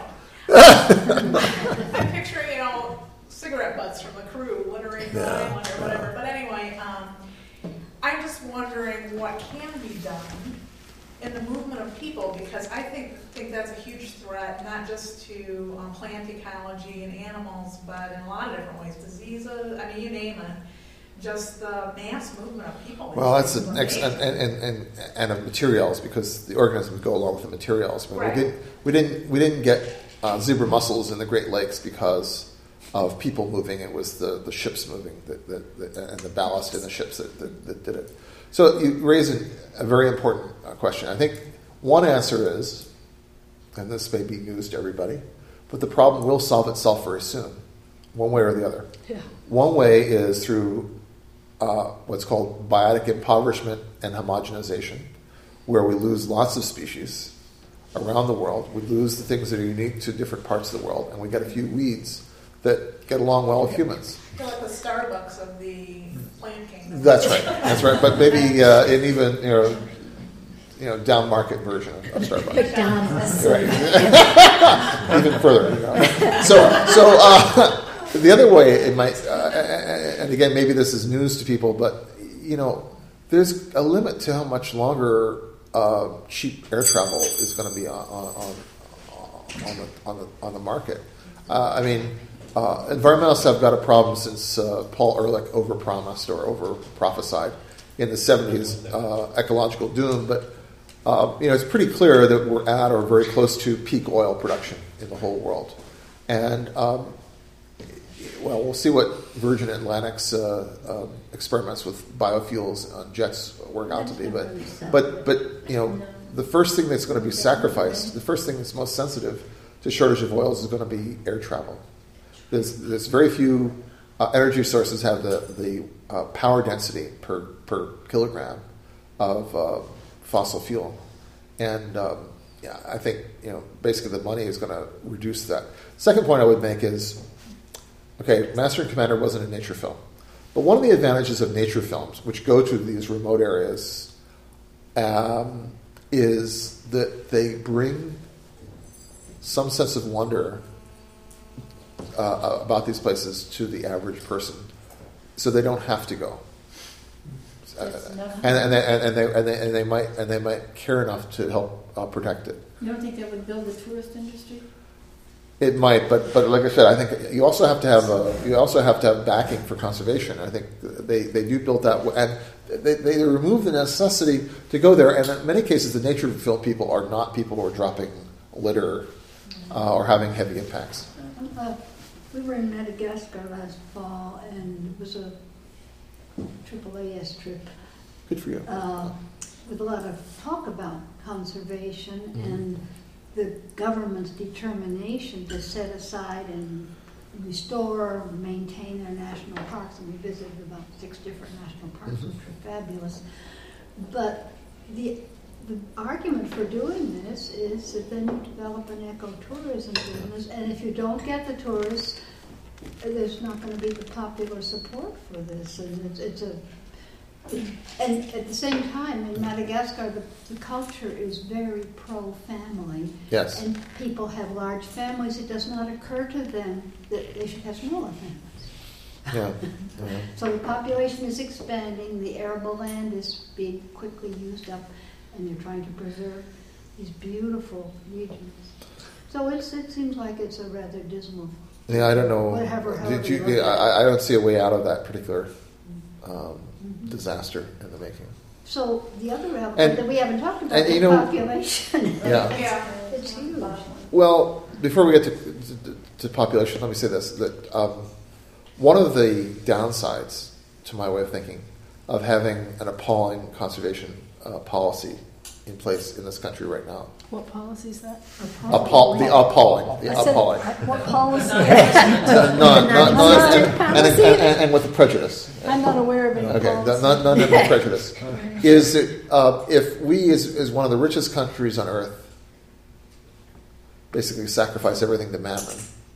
I'm picturing, you know, cigarette butts from the crew littering the Yeah. island or whatever. But anyway, um, I'm just wondering what can be done in the movement of people, because I think think that's a huge threat, not just to um, plant ecology and animals, but in a lot of different ways. Diseases, I mean, you name it. Just the mass movement of people. Well, that's an excellent, and, and, and, and of materials, because the organisms go along with the materials. But Right. we didn't we didn't we didn't get uh, zebra mussels in the Great Lakes because of people moving. It was the, the ships moving that, that, that, and the ballast in the ships that, that, that did it. So you raise a, a very important uh, question. I think one answer is, and this may be news to everybody, but the problem will solve itself very soon, one way or the other. Yeah. One way is through uh, what's called biotic impoverishment and homogenization, where we lose lots of species around the world. We lose the things that are unique to different parts of the world, and we get a few weeds that get along well with humans. They're like the Starbucks of the plant kingdom. That's right. That's right. But maybe uh, an even you know, you know, down market version of, of Starbucks. McDonald's. Right. Even further. You know. So so uh, the other way it might, uh, and again maybe this is news to people, but you know, there's a limit to how much longer uh, cheap air travel is going to be on on on the on the on the market. Uh, I mean. Uh, environmentalists have got a problem since uh, Paul Ehrlich overpromised or over-prophesied in the seventies uh, ecological doom. But uh, you know, it's pretty clear that we're at or very close to peak oil production in the whole world. And um, well, we'll see what Virgin Atlantic's uh, uh, experiments with biofuels on jets work out to be. But but but you know, the first thing that's going to be sacrificed, the first thing that's most sensitive to shortage of oils is going to be air travel. There's, there's very few uh, energy sources have the, the uh, power density per, per kilogram of uh, fossil fuel. And um, yeah, I think you know basically the money is going to reduce that. Second point I would make is, okay, Master and Commander wasn't a nature film. But one of the advantages of nature films, which go to these remote areas, um, is that they bring some sense of wonder Uh, about these places to the average person, so they don't have to go, uh, and, and, they, and, they, and, they, and they might and they might care enough to help uh, protect it. You don't think that would build the tourist industry? It might, but but like I said, I think you also have to have a, you also have to have backing for conservation. I think they, they do build that, and they, they remove the necessity to go there. And in many cases, the nature field people are not people who are dropping litter uh, or having heavy impacts. Uh, we were in Madagascar last fall, and it was a triple A S trip. Good for you. Uh, with a lot of talk about conservation Mm-hmm. and the government's determination to set aside and restore, maintain their national parks, and we visited about six different national parks, Mhm. which were fabulous. But the the argument for doing this is that then you develop an ecotourism business, and if you don't get the tourists, there's not going to be the popular support for this, and it's, it's a and at the same time, in Madagascar, the, the culture is very pro-family. Yes. And people have large families. It does not occur to them that they should have smaller families. Yeah. yeah. So the population is expanding, the arable land is being quickly used up, and they're trying to preserve these beautiful regions. So it's, it seems like it's a rather dismal. Yeah, I don't know. Whatever, however Did you? you look at it. I, I don't see a way out of that particular um, disaster in the making. So the other element And- that we haven't talked about and, is you know, population. Yeah. Yeah. It's huge. Well, before we get to, to, to population, let me say this: that um, one of the downsides, to my way of thinking, of having an appalling conservation uh, policy in place in this country right now, What policy is that? Appall- the appalling, the I said, appalling, I- what policy? Uh, non, non, non, Not and, and, policy. and, and, and with the prejudice. I'm not aware of any Okay, policy. none, none of the prejudice. Is that uh, if we, as, as one of the richest countries on earth, basically sacrifice everything to mammon,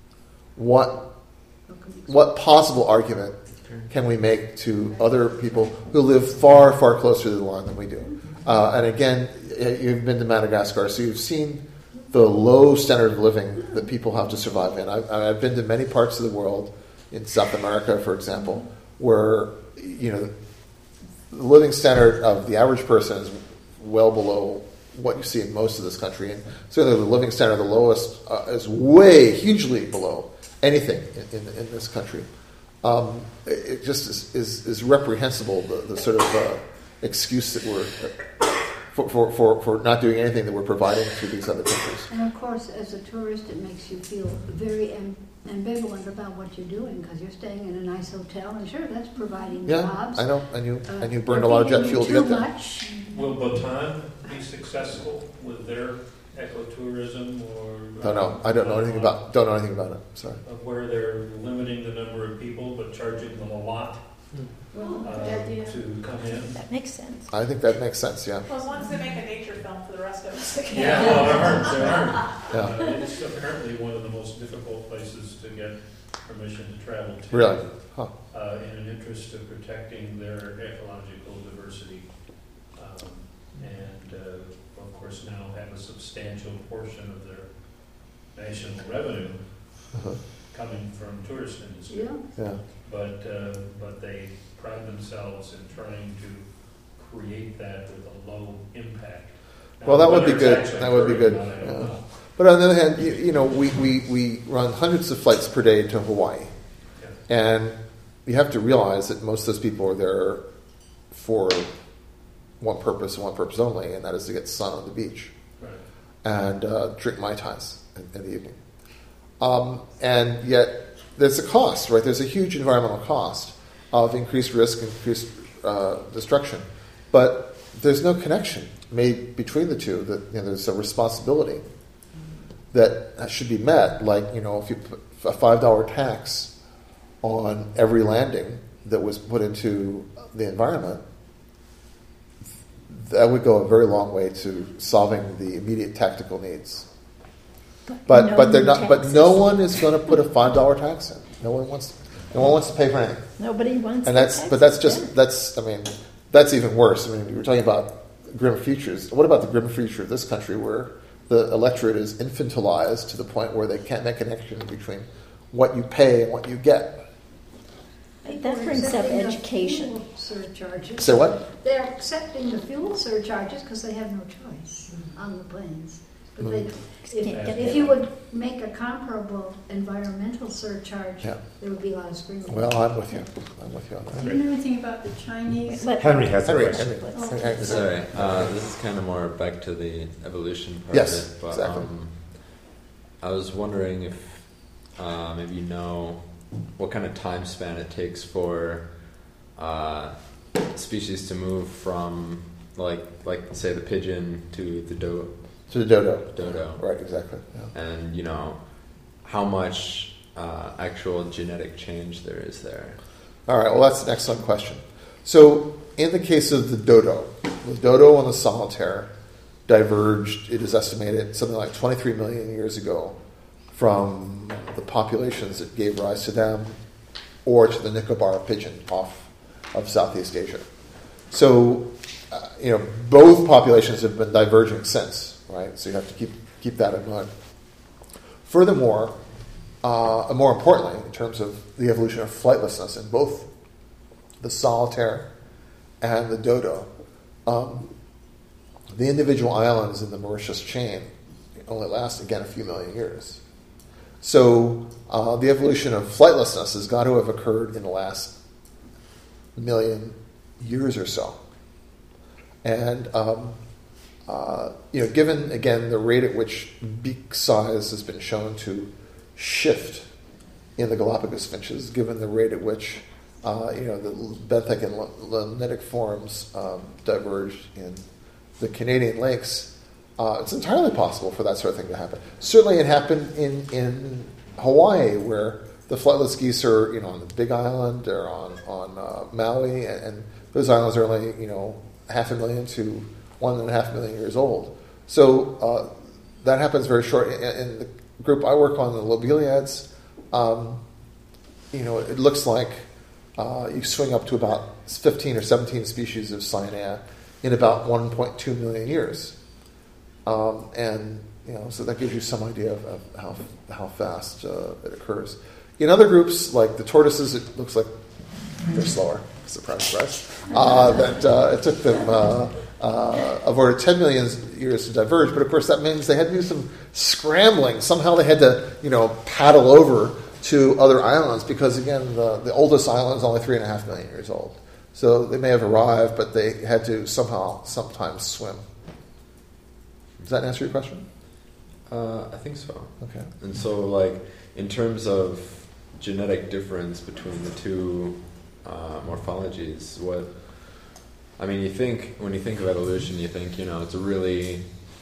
what what possible argument can we make to other people who live far, far closer to the line than we do? Uh, and again, you've been to Madagascar, so you've seen the low standard of living that people have to survive in. I've, I've been to many parts of the world, in South America, for example, where you know the living standard of the average person is well below what you see in most of this country, and certainly the living standard, the lowest, uh, is way hugely below anything in, in, in this country. Um, it, it just is, is, is reprehensible, the, the sort of uh, excuse that we're for, for, for, for not doing anything that we're providing to these other countries. And of course, as a tourist, it makes you feel very am- ambivalent about what you're doing, because you're staying in a nice hotel, and sure, that's providing Yeah, jobs. I know, and you Uh, and you burned a they're lot of jet feeding fuel you to get too there. much. Will Bhutan be successful with their ecotourism or? Don't know. I don't know anything about. Don't know anything about it. Sorry. Of where they're limiting the number of people but charging them a lot Well, uh, the idea. to come in. That makes sense. I think that makes sense. Yeah. Well, as long as they make a nature film for the rest of us. again. Yeah, well, there aren't, there aren't. Yeah. Uh, it's apparently one of the most difficult places to get permission to travel to. Really? Huh. Uh, in an interest of protecting their ecological diversity. Um, and, uh, of course, now have a substantial portion of their national revenue Uh-huh. coming from tourist industry. Yeah. Yeah. But, uh, but they pride themselves in trying to create that with a low impact. Now, Well, that would be whether good. it's actually That would be good. occurring, I don't Yeah. know. But on the other hand, you, you know, we, we, we run hundreds of flights per day to Hawaii, Yeah. and you have to realize that most of those people are there for one purpose and one purpose only, and that is to get sun on the beach Right. and uh, drink Mai Tais in, in the evening. Um, and yet, there's a cost, right? There's a huge environmental cost of increased risk, increased uh, destruction. But there's no connection made between the two. That you know, there's a responsibility that should be met. Like, you know, if you put a five dollar tax on every landing that was put into the environment, that would go a very long way to solving the immediate tactical needs. But no but they're new not. But no taxes. one is going to put a five dollar tax in. No one wants. No one wants to pay for anything. Nobody wants. And the that's. But that's taxes, just. That's. I mean. That's even worse. I mean, we were talking about grim futures. What about the grim future of this country, where the electorate is infantilized to the point where they can't make a connection between what you pay and what you get? yeah. That brings up Accepting the education. fuel surcharges. Say what? They're accepting the fuel surcharges because they have no choice on the planes. But they, if, Can't get if you would make a comparable environmental surcharge, Yeah. there would be a lot of screaming. Well, I'm with you. I'm with you on that. Do you know anything about the Chinese? But- Henry has a Henry, question. Henry, Let's- Henry, Sorry, uh, this is kind of more back to the evolution part Yes, of it. But, exactly. Um, I was wondering if uh, maybe you know what kind of time span it takes for uh, species to move from, like, like say the pigeon to the do- To the dodo. dodo, Right, exactly. Yeah. and you know how much uh, actual genetic change there is there. All right, well, that's an excellent question. So, in the case of the dodo, the dodo and the solitaire diverged, it is estimated, something like twenty-three million years ago from the populations that gave rise to them or to the Nicobar pigeon off of Southeast Asia. So, uh, you know, both populations have been diverging since, right? So you have to keep keep that in mind. Furthermore, uh, and more importantly, in terms of the evolution of flightlessness in both the solitaire and the dodo, um, the individual islands in the Mauritius chain only last, again, a few million years. So uh, the evolution of flightlessness has got to have occurred in the last million years or so. And, um, uh, you know, given, again, the rate at which beak size has been shown to shift in the Galapagos finches, given the rate at which, uh, you know, the benthic and limnitic forms um, diverged in the Canadian lakes, uh, it's entirely possible for that sort of thing to happen. Certainly it happened in, in Hawaii, where the flightless geese are, you know, on the Big Island or on, on uh, Maui, and, and those islands are only, you know, half a million to one and a half million years old. So uh, that happens very short. In, in the group I work on, the lobeliads, um, you know, it looks like uh, you swing up to about fifteen or seventeen species of cyanea in about one point two million years. Um, and, you know, so that gives you some idea of, of how how fast uh, it occurs. In other groups, like the tortoises, it looks like they're slower. Surprise, surprise. Uh, that uh, it took them uh, uh, over ten million years to diverge, but of course that means they had to do some scrambling. Somehow they had to, you know, paddle over to other islands because, again, the, the oldest island is only three and a half million years old. So they may have arrived, but they had to somehow, sometimes swim. Does that answer your question? Uh, I think so. Okay. And so, like, in terms of genetic difference between the two uh, morphologies, what I mean, you think when you think of evolution, you think, you know, it's a really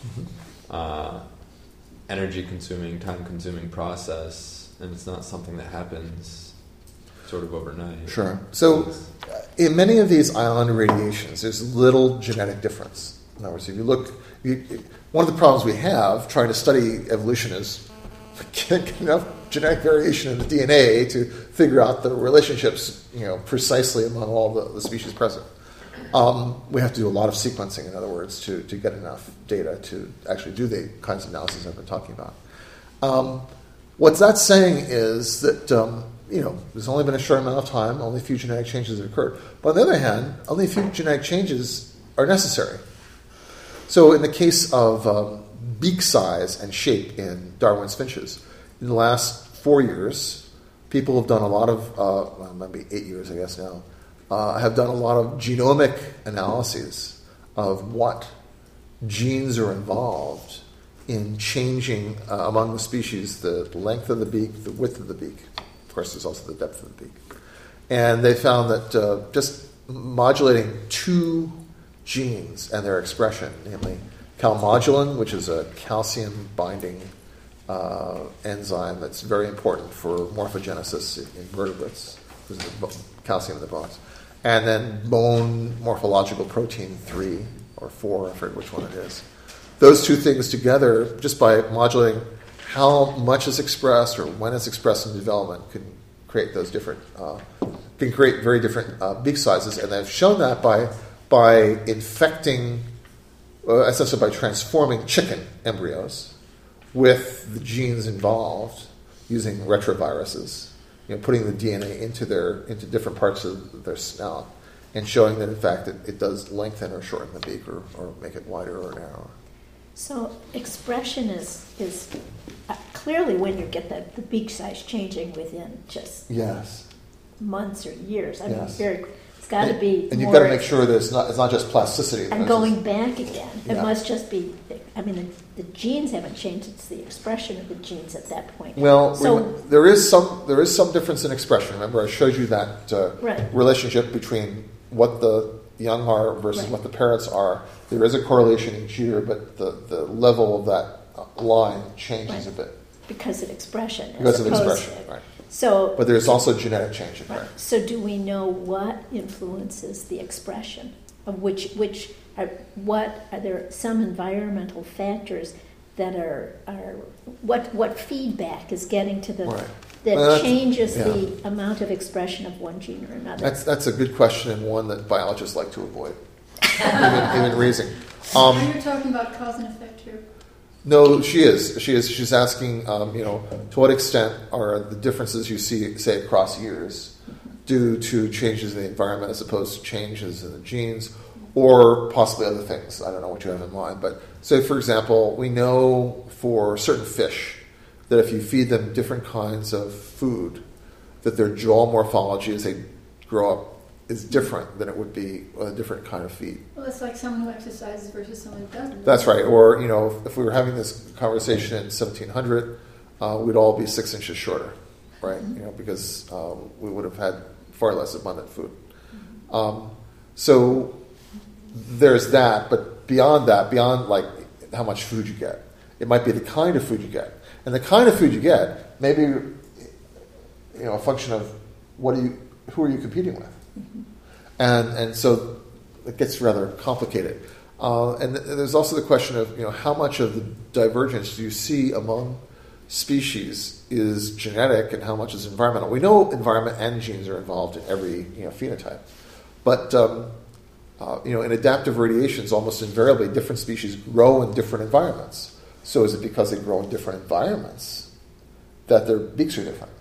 uh, energy-consuming, time-consuming process, and it's not something that happens sort of overnight. Sure. So, uh, in many of these island irradiations, there's little genetic difference. In other words, if you look, you, one of the problems we have trying to study evolution is getting enough genetic variation in the D N A to figure out the relationships, you know, precisely among all the, the species present. Um, we have to do a lot of sequencing, in other words, to, to get enough data to actually do the kinds of analyses I've been talking about. Um, what that's saying is that, um, you know, there's only been a short amount of time, only a few genetic changes have occurred. But on the other hand, only a few genetic changes are necessary. So in the case of um, beak size and shape in Darwin's finches, in the last four years, people have done a lot of, uh, well, maybe eight years, I guess now, uh, have done a lot of genomic analyses of what genes are involved in changing uh, among the species the length of the beak, the width of the beak. Of course, there's also the depth of the beak. And they found that uh, just modulating two genes and their expression, namely calmodulin, which is a calcium-binding uh, enzyme that's very important for morphogenesis in, in vertebrates, because of the calcium in the bones, and then bone morphological protein three or four, I forget which one it is. Those two things together, just by modulating how much is expressed or when it's expressed in development, can create those different, uh, can create very different uh, beak sizes, and they've shown that by by infecting, uh, essentially by transforming chicken embryos with the genes involved using retroviruses, you know, putting the D N A into their into different parts of their snout, and showing that in fact it, it does lengthen or shorten the beak or, or make it wider or narrower. So expression is, is uh, clearly when you get the, the beak size changing within just Yes. months or years. I mean, Yes. very, it's got to be And you've more- got to make sure that it's not, it's not just plasticity. And It's going just- back again, it Yeah. must just be, I mean, the, the genes haven't changed, it's the expression of the genes at that point. Well, So, we, there is some there is some difference in expression. Remember, I showed you that uh, Right. relationship between what the young are versus Right. what the parents are. There is a correlation each year, but the, the level of that uh, line changes Right. a bit because of expression. as because of opposed expression. to- Right. So, But there's also genetic change in right. there. So do we know what influences the expression of which, which are, what, are there some environmental factors that are, are what, what feedback is getting to the, Right. that Well, that's- changes yeah. the amount of expression of one gene or another? That's that's a good question and one that biologists like to avoid, even, even raising. Um, Are you talking about cause and effect here? No, she is. She is. She's asking, um, you know, to what extent are the differences you see, say, across years, due to changes in the environment as opposed to changes in the genes, or possibly other things. I don't know what you have in mind, but say, for example, we know for certain fish that if you feed them different kinds of food, that their jaw morphology as they grow up is different than it would be with a different kind of feed. Well, it's like someone who exercises versus someone who doesn't. That's right. Or, you know, if we were having this conversation in seventeen hundred, uh, we'd all be six inches shorter, right? Mm-hmm. You know, because uh, we would have had far less abundant food. Um, so there's that. But beyond that, beyond like how much food you get, it might be the kind of food you get. And the kind of food you get, maybe, you know, a function of what do you, who are you competing with? Mm-hmm. And and so it gets rather complicated. Uh, and th- there's also the question of, you know, how much of the divergence do you see among species is genetic and how much is environmental? We know environment and genes are involved in every, you know, phenotype. But, um, uh, you know, in adaptive radiations, almost invariably different species grow in different environments. So is it because they grow in different environments that their beaks are different?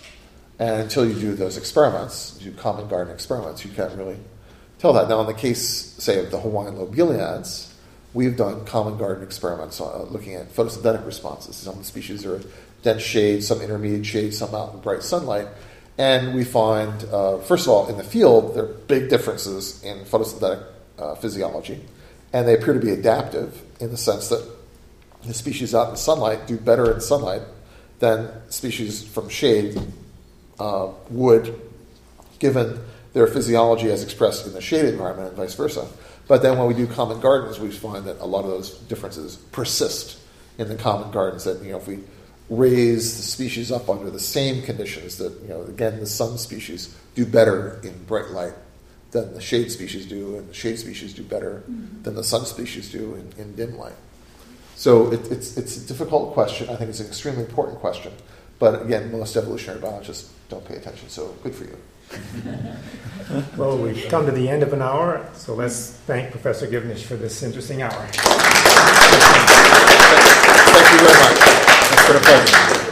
And until you do those experiments, do common garden experiments, you can't really tell that. Now, in the case, say, of the Hawaiian lobeliads, we've done common garden experiments uh, looking at photosynthetic responses. Some of the species are dense shade, some intermediate shade, some out in bright sunlight. And we find, uh, first of all, in the field, there are big differences in photosynthetic uh, physiology. And they appear to be adaptive in the sense that the species out in sunlight do better in sunlight than species from shade uh, would, given their physiology as expressed in the shade environment and vice versa. But then when we do common gardens, we find that a lot of those differences persist in the common gardens. That, you know, if we raise the species up under the same conditions, that, you know, again, the sun species do better in bright light than the shade species do, and the shade species do better mm-hmm. than the sun species do in, in dim light. So it, it's it's a difficult question. I think it's an extremely important question. But again, most evolutionary biologists don't pay attention, so good for you. Well, we've come to the end of an hour, so let's thank Professor Givnish for this interesting hour. Thank you very much. It's been a pleasure.